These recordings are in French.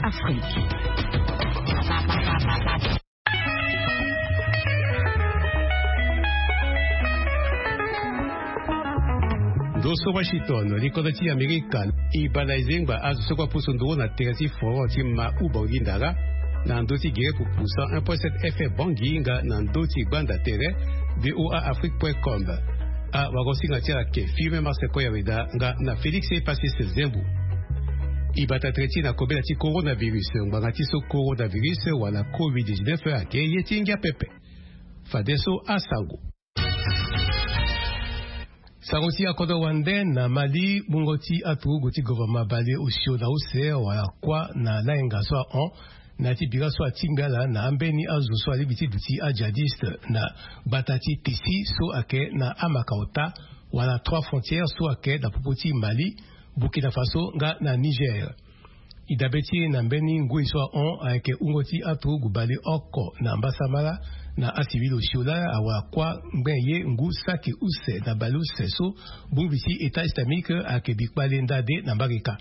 Afrique. Doso Washington, likodati American, ibanaizenga azusokwa pusundu na terati foro tima ubongindara, na ndoti gere pupusa 1.7 FM bonginga na ndoti banda tere, voaafrique.com. A wagosinga tia ke firme Marseille Yaweda nga na Félix Passis Zembu. Ibata treti na kobela ti coronavirus, ngati so coronavirus wala COVID-19 ake yetinga pepe. Fadeso asango. Saroti akodo wande na Mali bungoti atu goti government bale usio na use wala kwa na laenga so on na tibira so atingala na ambeni azu so alibiti duti ajadiste na batati tisi so ake na amakaota wala 3 frontières so ake da popoti Mali, Burkina Faso nga na Niger. Idabeti na mbeni ngui so on ake ungoti atu gubali oko na mbasamala na asivilo shiola awa kwa mbenye ngu saki use na balu seso bumbisi État islamique ake bikbale ndade na mbarika.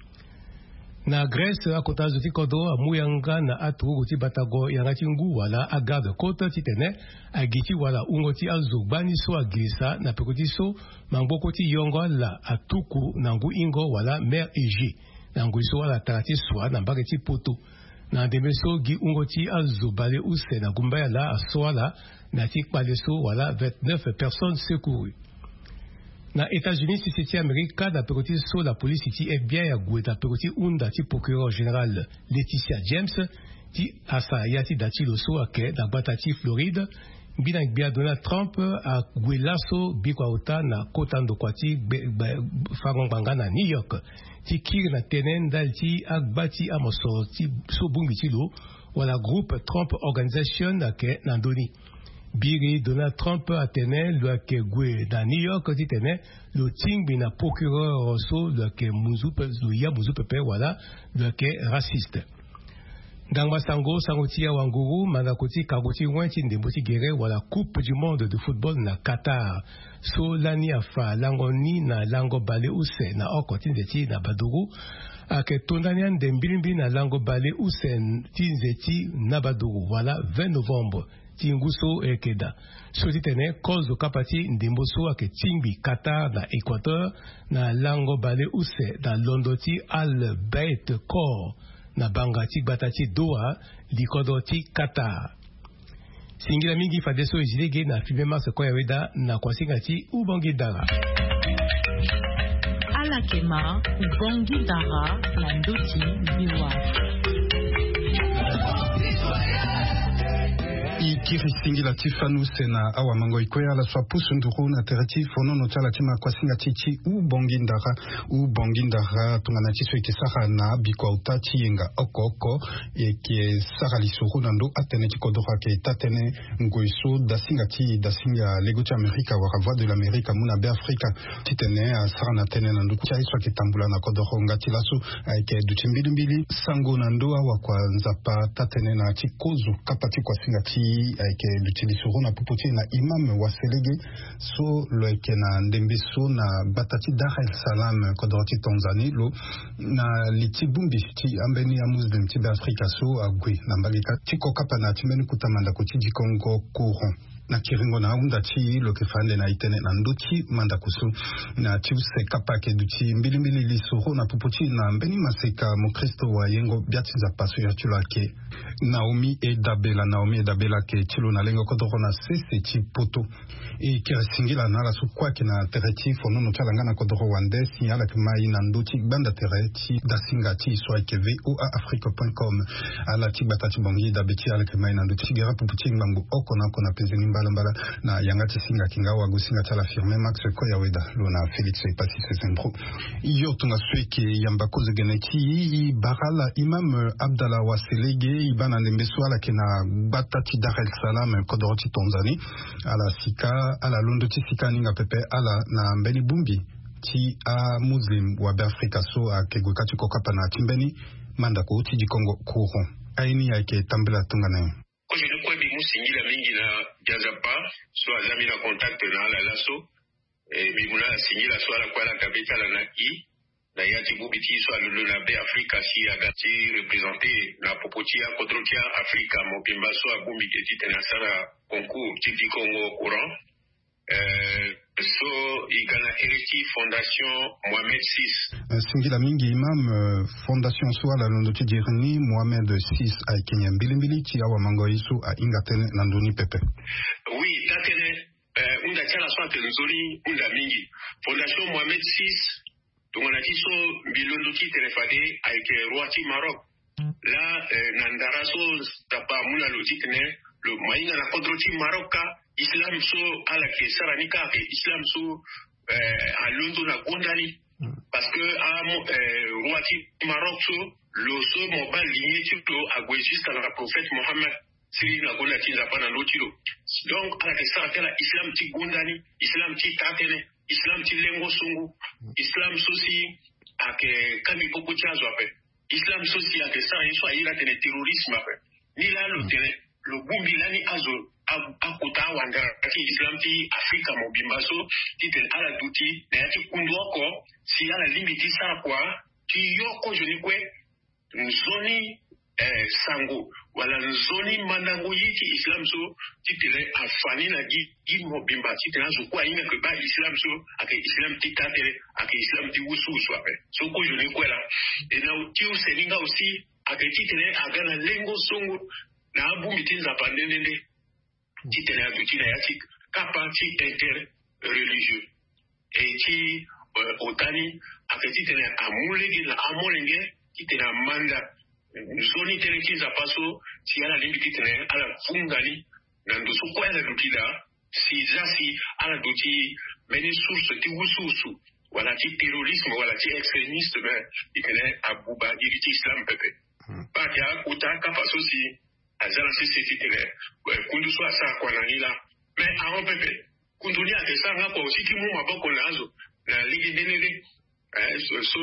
Na Grèce akota zuti kodo amuyanga na atu guti batago yangati ngu wala agarde kota titene agiti wala ungoti azubani so agisa na pekoti so mambokoti yongo la atuku na ngu ingo wala mer Ege na ngu so wala tarati swa na mbariti poto. Na demeso gi ungoti azubale use na gumbaya la aswala na tikpale so wala 29 personnes secourues. Na États-Unis siti Amerika da pekoti so la police ti FBI a gwe da pekoti unda ti procureur général Laetitia James ti asa yati da ti lo so ake da bata ti Floride bina gbia Donald Trump a gwe laso bikwa uta na kotando kwa ti fagongbanga na New York ti kir na tenen dal ti agbati amoso ti so bumbi ti lo wala groupe Trump Organization ake na ndoni. Biri Donald Trump a tene lo ke gwe da New York ti tene lo tingbi na procureur so lo ke muzupe lo ya muzupe wala lo ke raciste. Dangwa sango tia wanguru manakoti kagoti wanti ndemboti gere wala Coupe du Monde de football na Qatar. So lani afa langoni na lango bale use na okoti ndeti na baduru ake tondania ndembilimbi na lango bale use tinzeti na baduru wala 20 novembre. Tinguso ekeda. Soti tene kozo kapati ndemboso ake tingbi Qatar na Équateur na lango bale use da londoti al bait kor na bangati batati Doha likodoti Qatar. Singila mingi fadeso izilege na filme Marseille Yaweda na kwasingati ubongi dara. Alakema ubongi dara la ndoti miwa. Ikiri singila tifanu sena awa mango ikoya la swa pusu nduru na terati fono no chala tima kwa singa chichi u bongindara tungana chiso ike saha na bikwa utachi yenga oko eke saha lisuru nando atene chikodora ke tatene ngoiso da singa legocha Amerika waka voix de l'Amérique muna be Afrika titene saha na tene nando kucha iswa ke tambula na kodoro ngati laso eke duchimbilimbili sango nando awa kwa nzapa tatene na chikozo kapati kwa singa chi aike l'utilisation na popoti na imam wa selege so lo eke na ndembe so na batati Dar es Salaam kodoti Tanzanie lo na litibumbi ti ambeni ya muslim ti Afrika so agwe na mbalika tiko kapa na timeni kutamanda kuti di Congo courant na kiringo na unda ti lo ke fande na itene na ndoti manda kusu na ti se kapa ke duti mbili lisoro na popoti na mbeni maseka mo Kristo wa yengo biati za paso ya tulake Naomi Edabela ke tilo na lengo kodoro na sese ti poto e kira singila na la su kwa ke na tereti fono no chalanga na kodoro wande signala ke mai na ndoti banda tereti da singa ti so ke voaafrique.com ala ti batati bongi da beti ala ke mai na ndoti gera popoti ngambo oko na kona pezeni mbala na yangati singa kingawa gusinga chala firme Max Koyaweda lona Félix Passis Zembu iyo tunga sweke yamba koze geneki barala imam Abdallah Waselege ibana nembeso ala kena batati Dar es Salaam kodoroti Tanzanie ala sika ala londo ti sika ninga pepe ala na mbeni bumbi ti a muslim wa Afrika so a kegwekati kokapa na timbeni manda ko ti di Congo courant aini yake tambela tunga nayo singila mingi na jazapa so azami na contact na ala laso bimuna singila so ala kwala kabeka la naki na yati bubiti so alulu na be Afrika si agati représenter na popotia kodrotia Afrika mobimba so abumbi keti tenasara concours tiki Congo courant so igana heriti fondation Mohamed VI singila mingi imam fondation so ala ndoti dirni Mohamed VI a Kenya mbilimbili ti awa mango isu a ingatene na ndoni pepe. Oui, tatene unda tiala so atenzoli unda mingi fondation Mohamed VI tungonati so mbilondo ti telefade avec roi ti Maroc là nandara so tapa mula logique ne le moyen na kodro ti Maroc islam so ala ke saranika ke islam so a londo na gondani parce que roi ti Maroc so lo so mobile ligne ti to agwe jusqu'à la prophète Mohammed siri na gonda ti zapana lotilo donc ala ke sarakela islam ti gondani islam ti tatene islam ti lengo sungu islam sosi ake kami popo chazo ape islam sosi ake sa yeso ayira tene terrorisme ape ni la lo tene lo bumbi lani azo akuta wandara ki islam ti Afrika mobimba so ti tene ala duti na yati kunduoko si ala limiti sara kwa ti yoko joni kwe nzoni sango wala nzoni mandango yiki islam so titele afani na gi mobimba titele azo kwa inga ke ba islam so ake islam titatele ake islam ti wusu so ape so ko joni kwela e na uti useninga aussi ake titele agana lengo songo na abu mitinza pandende titele azuti na yati kapati inter religieux e ti otani ake titele amulegi na amolenge titele amanda zoni teleki za paso si ala limiti tene ala fungani na ndoso kwa ala dutila si zasi ala duti meni source ti wususu wala ti terrorisme wala ti extrémiste ben itene abuba diriti islam pepe pa ya uta ka paso si azala si titele kundu so asa kwa nanila mais avant pepe kundu ni atesa nga kwa aussi ti mu maboko nazo na ligi denele so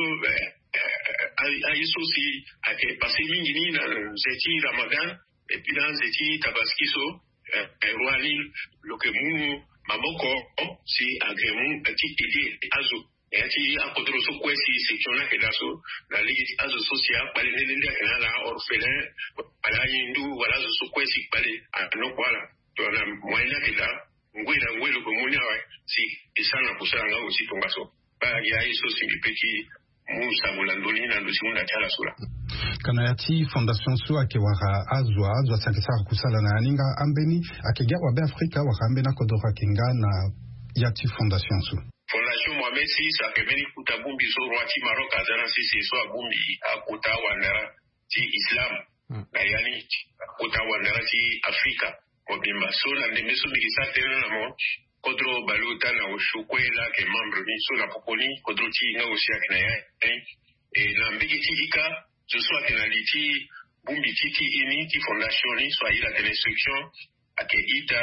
ayiso si ake passé mingi ni na zeti Ramadan et puis dans zeti tabaskiso roali loke mu maboko si agremu ti ide azo et ti akodro so kwesi section ke daso na ligi azo social pale nende kana la orphelin pala yindu wala so kwesi pale anokwala to na moyena ke da ngwela ngwelo ko munya si isana kusanga aussi tongaso ba ya iso si petit musa mulandoni na ndosimunda chala sura kana yati fondation so ake wara azwa sakisa kusala na ninga ambeni akega wa be Afrika wa kambe na kodora kinga na yati fondation so fondation Mohamed VI akemeni kutabumbi so rwati Maroc azana sisi so abumbi akuta wandara ti islam na yani akuta wandara ti Afrika mobimba so na ndemeso bikisa tena na mo kodro baluta na ushukwela ke membre ni so na poponi kodro ti nga osia kina ya e na mbigi tika je sois que na liti bumbi titi ini ti fondation ni so ila de instruction ake ita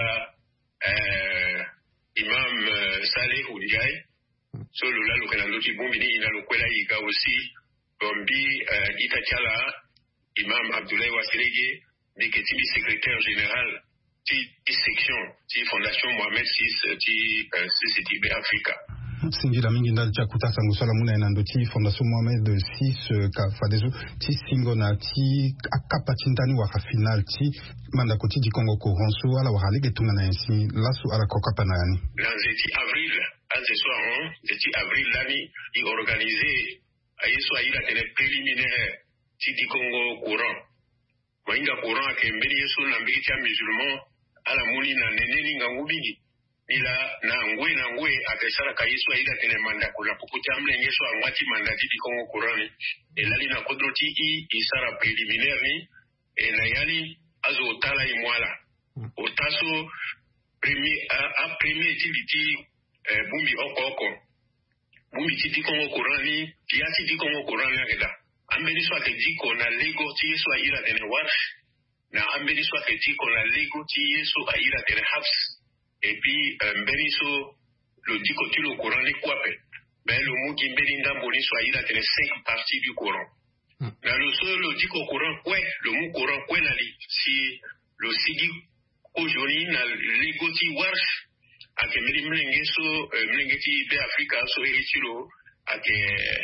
imam Saleh Oudjai so lo la lo kana loti bumbi ni ina lo kwela ika aussi bombi ita chala imam Abdoulaye Wassilege de ketibi secrétaire général ti section ti fondation Mohamed VI ti CCTB Africa singira mingi ndali cha kutasa ngusala muna na ndoti fondation Mohamed VI ka fadezo ti singo na ti akapa tindani wa final ti manda koti di Congo Coronso ala wa halege tunga na yansi lasu ala kokapa na yani na zeti avril accessoirement zeti avril lani i organisé ayeso aila tele préliminaire ti di Congo courant mainga courant ke mbeli yeso na mbeli ti musulman ala muni na neneni ngangubingi ila na ngwe akesara kayiso ila tene manda kula pukuta mlenge so angwati manda di Congo Kurani elali na kodroti isara préliminaire ni elayali azo tala imwala otaso premier tibiti bumbi oko bumbi di Congo Kurani tiasi di Congo Kurani akeda ambeni so akejiko na lego ti yeso ila tene warsh na ambeni so akejiko na lego ti yeso ila tene hafs. Et puis, Mbeniso, le dit que tu le Coran les quape. Mais le mot qui Mbelinda Mboniso a eu les 5 parties du Coran. Dans le seul, le dit qu'au Coran, quoi, le mot Coran, quoi, si le Sidi aujourd'hui, n'a l'égoti warsh, à que Mlengeso, Mlengeti de Africa, so Eritilo, à que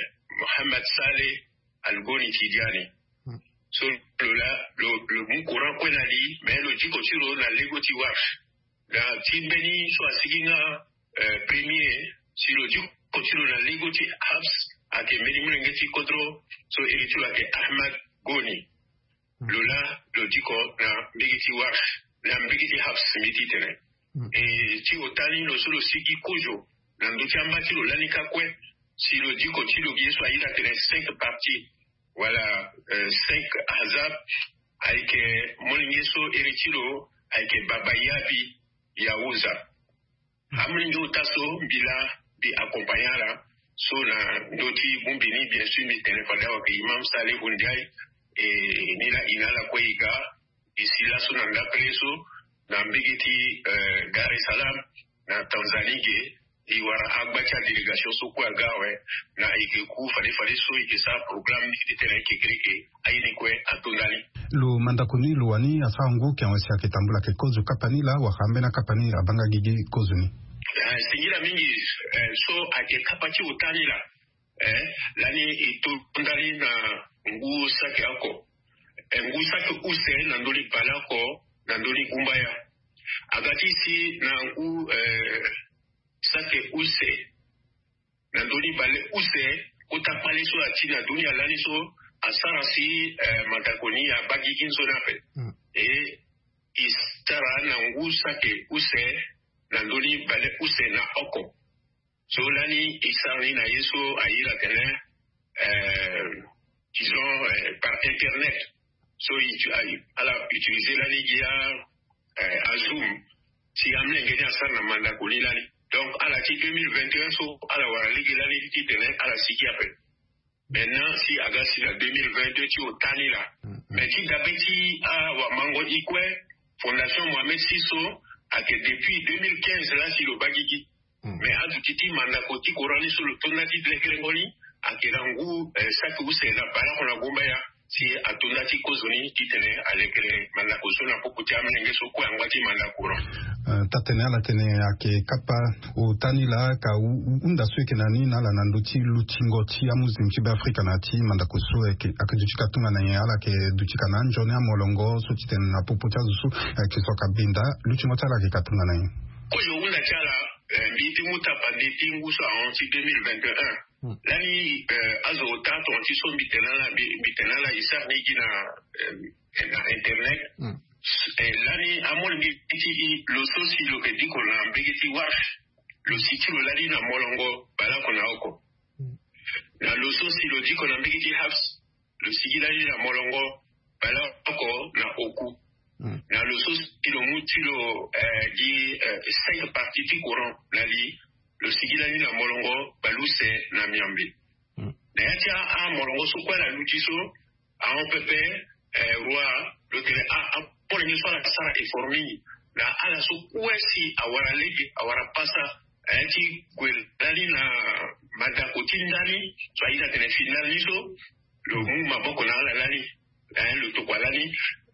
Mohamed Saleh Al-Goni Tidiane. So le bon courant qu'on a dit, mais le dit qu'on a l'égoti wash. La Tibeni soit sigina premier, si le dit qu'on a l'égoti habs, à que Mélimulengeti Kodro, so héritier à que Ahmad Goni. Le dit qu'on a l'égoti wash, la l'égoti habs, méditéré. Et si au tali, le solo sigi kojo, l'andouchamba, si le lanika kwe, si le dit qu'on soit il a 5 parties. Voilà, 5 Azab, avec Molingeso Eritiro, avec Babayabi, Yaouza. Amulingo Tasso, Bila, Bi accompagnara, Sona, Doti, Bumbini, bien sûr, mais téléphone avec Imam Saleh Bundiaï, et Nila Inala Kweiga, ici là, Sonanda Preso, dans Mbigiti, Dar es Salaam, dans Tanzanie, il y aura une délégation sur quoi gawe na ikeku fallait so ikesa programme qui était réécrit aïnikwe atondali lo mandakoni lo wani asango qui anwesi aketambula ke kozo kapani la wahambe na kapani abanga gigi kozuni singira mingi so ake kapati utani la lani itondali na ngu sake ako ngu sake use na ndoli balako na ndoli kumbaya agati si na ngu sake use na doni bale use utapale so atina dunia lani so asara si matakoni ya bagigin so nape e istara na ngu sake use na doni bale use na oko so lani isari na yeso aira tene disons par internet so ala utiliser lani gia a Zoom si amne ngeni asara na mandakoni lani. Donc, à la 2021, à la Ligue, à la Siki appelle. Maintenant, si Agassi la 2022, tu es au Tani là. Mais si Gabeti a Mango Ikwe, Fondation Mohamed Sisso, a que depuis 2015, là, si le Bagigi. Mais à Dutiti, Mandakoti, Korani, sur le Tonati de l'Ekrengoni, a que l'angou, ça que vous savez, la balade, on a Gombaya. Si a Tonati Kozoni, qui tenait à l'éclair, Mandakoso, n'a pas coûté à Mengeso, quoi, en Wati Mandakoro. Tatene ala tene ake kapa o tani la ka unda sueke nani na la nanduti lutingo ti amuzi mchibe Afrika na ti mandakoso eke akajuchika tunga na ala ke duchika na njone amolongo so titen na pupucha zusu ke soka binda lutingo tala ke katunga na Koyo unda chala biti muta pandeti nguso anti 2021 lani azo tato anti so bitenala isa nigi na internet lani amol ngiti lo sosi lo ke diko na mbegeti wash lo siti lo lani na molongo balako na oko na lo sosi lo diko na mbegeti habs lo sigi lani na molongo balako na oku na lo sosi lo muti lo di 5 parties du courant lali lo sigi lani na molongo baluse na miambe na yatia a molongo so kwa la lutiso a on pepe roi le tele a pour les fois la sara et formini na ala so kwesi awara legi awara pasa anti gwelali na madakoti ndani so ida tele final liso le mu maboko na ala lali le tokwalani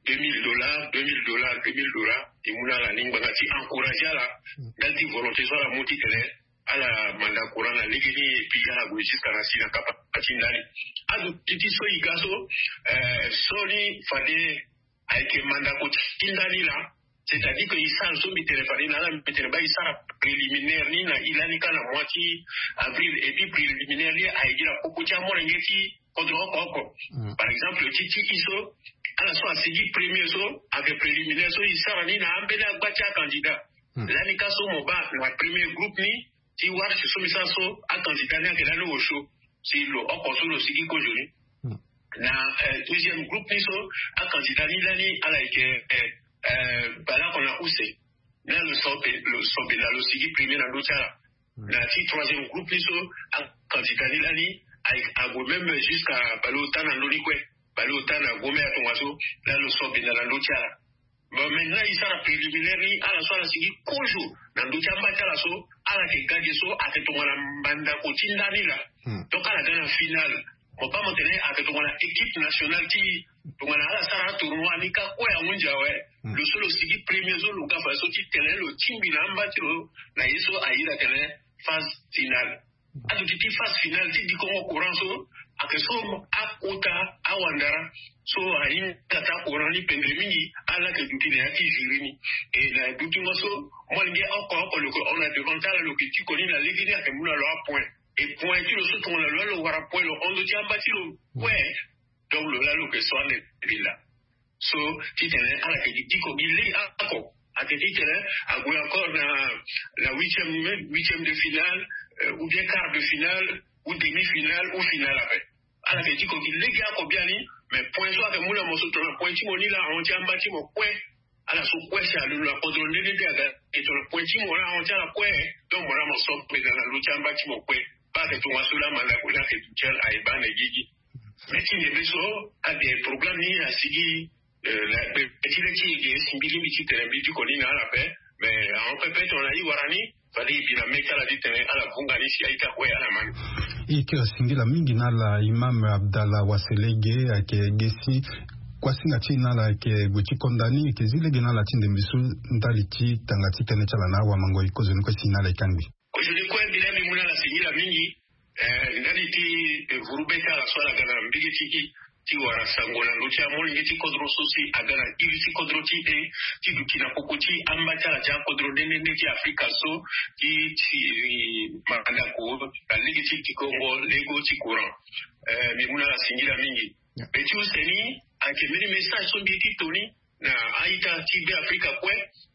$2000 et mouna la ligne bagati encourager la dalti volonté so la moti tele ala mandakura na ligini et puis ala jusqu'à la sina kapati ndani adu titi so igaso soli fade avec mandako tindani là c'est-à-dire que isa so mi téléphone na la mi téléphone isa préliminaire ni na ilani kana moitié avril et puis préliminaire ni a gira pokucha mo ngeti kodro par exemple le titi iso ala so asigi premier so avec préliminaire so isa ni na ambela gbacha candidat lani kaso mo ba na premier groupe ni ti war so mi so a candidat ni akela no show si lo okoso lo sigi ko joni na deuxième groupe niso a candidat ni lani ala ke bala kona use na le sobe na lo sigi premier na l'autre na ti troisième groupe niso a candidat ni lani a go même jusqu'à balota na lolikwe balota na gome ya tongaso na lo sobe na l'autre bon maintenant il sera préliminaire ni ala so la sigi kojo na l'autre mbata la so ala ke gaje so a ke tonga na banda ko tindani la donc ala dans la finale on pas maintenir avec l'équipe nationale qui donc on a la sara tournoi ni ka ko ya munja we le solo sigi premier zo luka fa so ti tele lo timbi na mbatiro na yeso aira tele phase finale adu ti phase finale ti di Congo courant so akeso akota awandara so ayin kata korani pendemini ala ke duti ne ati jirini et la duti moso moi nge encore le on a devant la lokiti koni na ligini akemuna lo point et point qui le saute on le wara point le on doit bâtir le ouais donc le la lo que soit les là so titene ala ke diko bili ako atitene agwe encore la huitième de finale ou bien quart de finale ou demi-finale ou finale après ala ke diko bili ako bien ni mais point soit que moula moso to point ti moni la on tient bâti mo point ala so point c'est la contrôle de dégâts et to point ti mo la on tient la point donc mola mo so pe dans la tient bâti mo point pas que to waso la mala ko la ke tchel aiba na gigi mais ti ne beso a des problèmes ni a sigi la petit qui est simbili biti telembi du kolina la paix mais en pépé on a dit warani fali bila meka la dit ala vunga ni si aita kwa ala man ikiwa singila mingi na la Imam Abdallah Waselege ake gesi kwa singa china la ke guchi kondani ke zile gena la tinde misu ndaliti tangati tene chala na wa mango ikozo niko sina la ikangi ko je ko bila mi muna la singila mingi ndaliti vurubeka la swala gana mbigi tiki ti wara sangola lucha moli ngeti kodro sosi agana ivisi kodro ti ti dukina kokoti ambata la ja kodro nene ti Afrika so ti makanda ko la ligi ti Congo lego ti courant mi muna la singila mingi beti useni anke mini message so bi ti toni na aita ti be Afrika kwe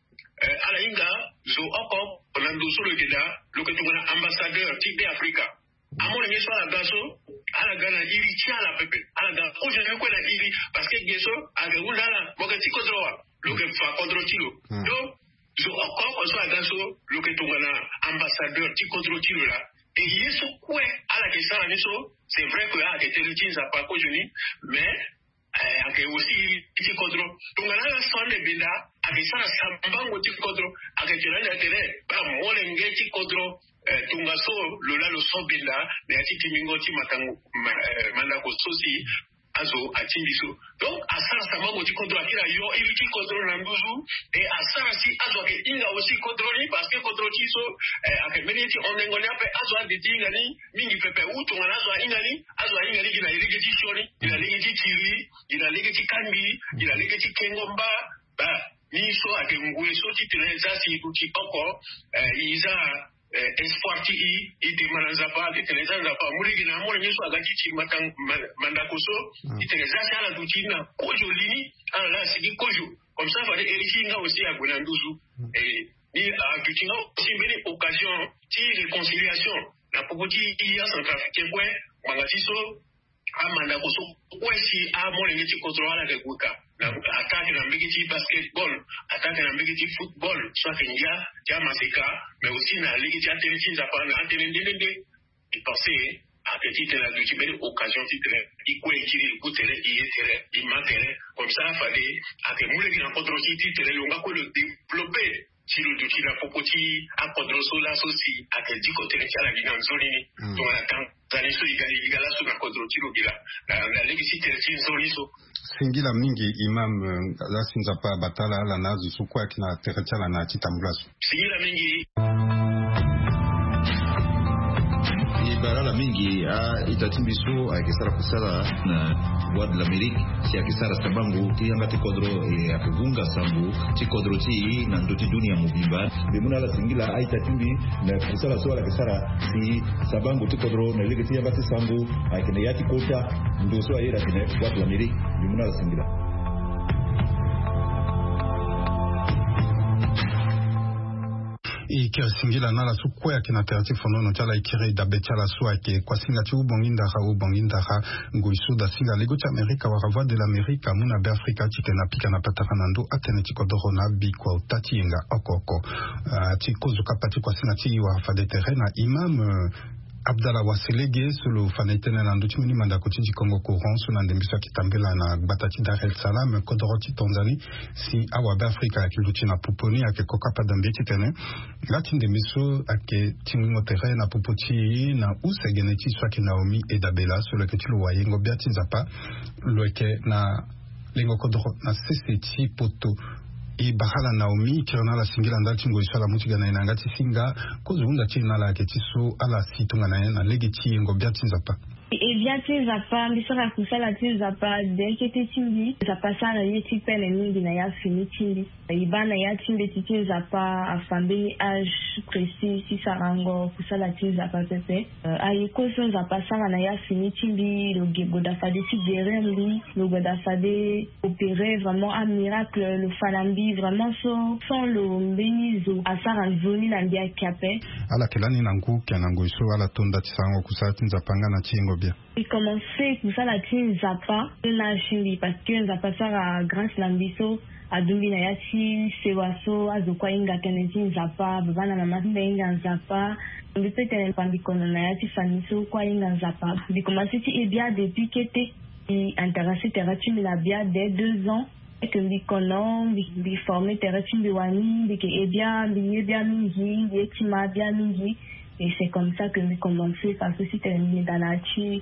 ala inga zo oko onando so le geda loketu na ambassadeur ti be Afrika amone ngeso ala gaso ala gana iri chala pepe ala ga oje ne ko na iri parce que geso aga undala bokati kodroa loke fa kodrotilo do zo akko so aga so loke tungana ambassadeur ti kodrotilo la et yeso kwe ala ke sala niso c'est vrai que a été utilisé par kojuni mais ake aussi ti kodro tungana la sonde benda ake sala sambango ti kodro ake tela tele ba mole ngeti kodro tungaso lola lo sobela ne ati mingoti matango mandako sosi azo atimbiso donc asara samango ti kontro akira yo iliki kontro na nduzu et asara si azo ke inga aussi kontroli parce que kontro ti so ake meniti onengoni ape azo aditi ngani mingi pepe utu ngana azo ingani gina iliki ti shori ina ligi ti tiri ina ligi ti kambi ina ligi ti kengomba ba ni so ake ngwe so ti teneza si uti oko iza espoir ti ite manazapa iteneza zapa muligi na mona nyeso agati ti mandakoso iteneza sala dutina kojo lini ala la sigi kojo comme ça va erifinga aussi agona nduzu et ni agutinga aussi bene occasion ti réconciliation na popoti ya centrafricain kwe mangatiso amanda koso kwesi amone ngeti contrôle avec kuka na attaque na mbiki basketball attaque na mbiki football soit india ya maseka mais aussi na ligue ya tennis za pana antelendende et penser à petite la du occasion titre ikwe ikiri kutere iyetere imatere comme ça fallait à que moule qui rencontre aussi titre longa ko le développer si le duti la popoti a kodroso la sosi a que diko tere chala gina nzoni to na kan zaniso igala so na kodroti lo gila la ligue si tere nzoni so singila mingi Imam la sinzapa batala la nazu sukwa kina tere chala na chitambulaso singila mingi barala mingi itatimbiso akisara kusala na Voix de l'Amérique si akisara sabangu tiyanga tikodro akuvunga sambu tikodro ti na ndoti dunia mubimba bimuna la singila aitatimbi na kusala swala akisara si sabangu tikodro na ligi tiyanga tisambu akine yati kota ndoso ayira kine Voix de l'Amérique bimuna la singila ikia singila nala sukwa kina alternative fonono chala ikire dabe chala swa ke kwa singa tu bonginda ha ngoisu da singa lego cha Amerika wa Voix de l'Amérique muna be Afrika chikena pika na pataka ndo atene chikodoro na bi kwa utati nga okoko chikozo kapati kwa singa chi wa fade terrain Imam Abdallah Waselege solo fanetene na nduchi mini manda kuchinji Congo courant so na ndembisa kitambela na batati Dar es Salaam kodoroti Tanzanie si awa Afrika ya kiluchi na puponi ake kokapa dambeti tene lati ndemiso ake tingo terrain na pupoti na usegeneti swaki Naomi Edabela solo ke tilo wayengo biati nzapa loeke na lengo kodoro na seseti poto i bahala Naomi kirana la singila ndati ngo isala mutiga na inangati singa kozunda china la ketiso ala situnga na legi chi ngo biati nzapa Et bien tu zapa bisara kusala tu zapa dekete timbi zapa sana yeti pene mingi na ya fini timbi ibana ya timbi tu zapa afambe âge précis si sarango kusala tu zapa pepe ayiko so zapa sana na ya fini timbi le geboda fade ti derembi le goda fade opérer vraiment un miracle le falambi vraiment sans le mbenizo asara zoni na ndia kape ala kelani nangu kenango iso ala tonda tisango kusala tu zapanga na chingo bien. J'ai commencé comme ça la team Zapa na chimbi parce que Zapa sara grâce lambiso a dumbi na yati sewaso azokwa inga keneti Zapa bana mama inga Zapa on peut être pambi kono na yati faniso kwa inga Zapa j'ai commencé ti bien depuis que t'es intéressé terati na bien dès 2 ans et que mi kono mi formé terati biwani bi ke bien mingi yetima bien mingi. Et c'est comme ça que j'ai commencé parce que c'était dans la chi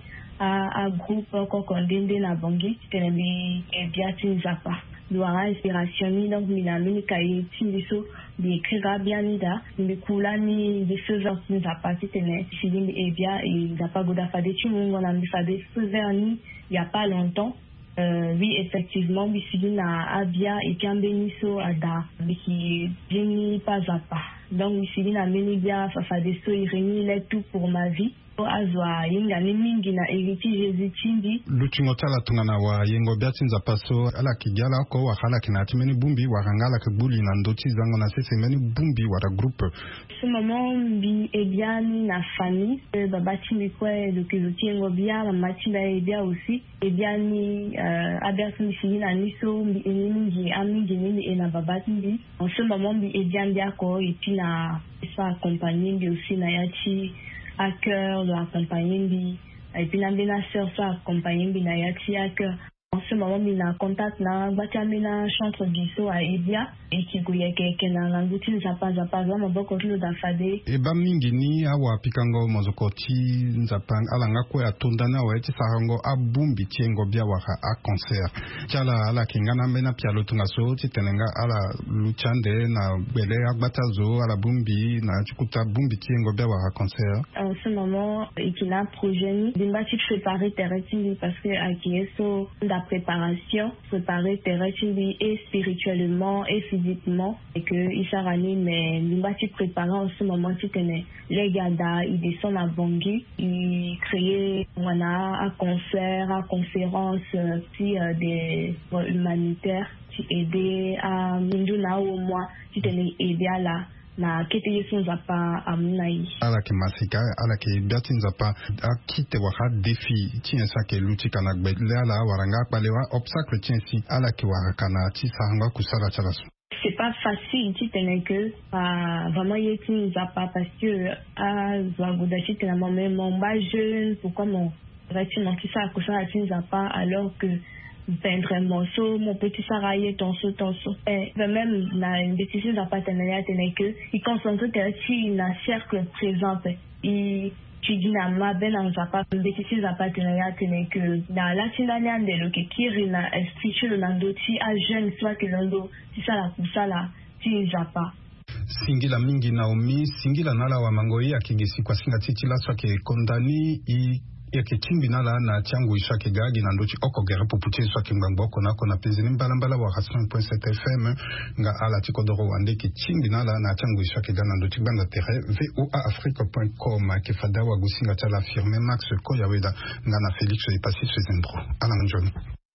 à groupe qu'on condamne na bangi c'était bien tu zapa doit inspiration ni donc mi na mi kai tindiso bi écrire bien nida mi kula ni de ce genre tu zapa c'était feeling et bien et zapa goda fade tu mon on a mi fade ni il y a pas longtemps. Oui, effectivement, Bissili na Abia et Kambeniso Ada, mais qui vient pas à pas. Donc, Bissili na Menibia, Fafadeso, Irénie, il est tout pour ma vie. Azwa, Yinga, Nemingi na Eriti, Jésus Tindi. Luchingotala tungana wa yengo biati nzapaso, ala kijala ko wakala kinati meni bumbi, warangala kebuli na ndoti zango na sese meni bumbi wara groupe. Ce moment, bi ebiani na famille, babati mikwe, donc ezoti yengo bia, mamati na ebia aussi. Ebiani, abertu misili na niso, bi eningi, amingi nini ena babati mbi. En ce moment, bi ebian bia ko, et puis na, ça accompagné, bi aussi na yati, à cœur de accompagner et puis la sœur ça accompagner na yati à cœur en ce moment il a contact na batamina chantre giso à Edia et qui goye que na languti zapa vraiment beaucoup de dafade e ba mingi ni awa pikango mozokoti nzapang alanga ko atondana wa eti sarango abumbi tiengo bia wa a concert chala ala kingana mena pialo tunga so titenenga ala luchande na bele agbatazo ala bumbi na chikuta bumbi tiengo bia wa concert en ce moment il a projet ni dimbati préparer terrain parce que à Kieso la préparation préparer terrain et spirituellement et physiquement et que Isarani mais dimbati préparer en ce moment tu tenais les gars ils descendent à Bangui ils créent un concert à conférence puis des humanitaires qui aider à Minduna au moins tu tenais aider à la na kete yesu zapa amunai ala ke masika ala ke biati nzapa akite waka défi tien sa ke luti kana gbele ala waranga palewa obstacle tien si ala ke warakana ti sanga kusala chalasu. C'est pas facile tu tenais que vraiment yesu zapa parce que à Zwagodachi tena mon bas jeune pourquoi mon retiens qui ça kusala ti zapa alors que peindre un morceau, mon petit saraye, tonso. Et même, na une bêtise à partenariat, tenait que, il concentre sur un cercle présent. Et, tu dis, na ma belle en zapa, une bêtise à partenariat, tenait que, dans la finale, de lo que kiri na esprit le lando, ti a jeune, soit que lando, si ça la poussa là, ti zapa. Singila mingi Naomi, singila nala wa mangoi, akigisi kwa singa titi la soit que condamné, yake chimbi nala na changu isha kigagi na ndochi oko gere popuche isha kimbangoko nako na pezini mbala wa Rasson.7 FM nga ala tikodoro wande ki chimbi nala na changu isha kigagi na ndochi banda tere voaafrique.com ke fada wa gusinga chala firme Max Koyaweda nga na Félix Epassi Sezembro ala njoni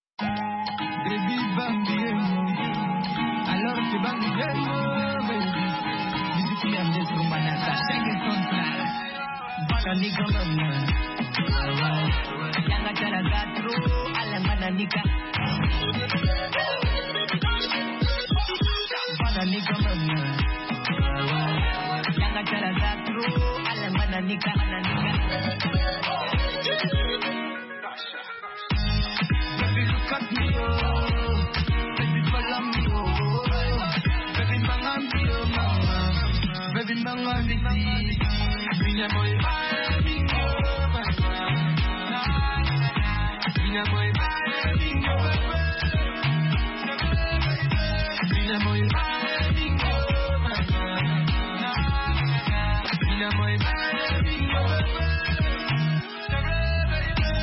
Baby Bambi alors que Bambi Visiti Andes Rumanata Schengen Contrat Bana Nigamana Yanga chala gatro, alemana nika. Bana nika mana. Yanga chala gatro, alemana nika, ana nika. Baby look at me oh, baby follow me oh, baby mangambi oh mama, baby mangambi. Binya boy baby oh mama. Bina boy bingo Bina boy bingo Bina boy bingo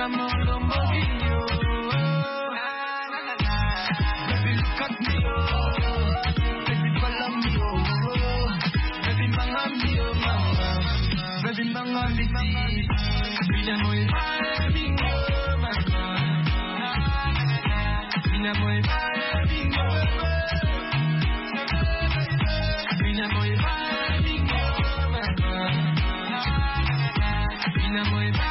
Baby, look at me, baby, follow me, baby, bang me, mama, baby, bang me, Bina moy baby, mama, Bina moy baby, Bina moy baby, mama, Bina moy baby.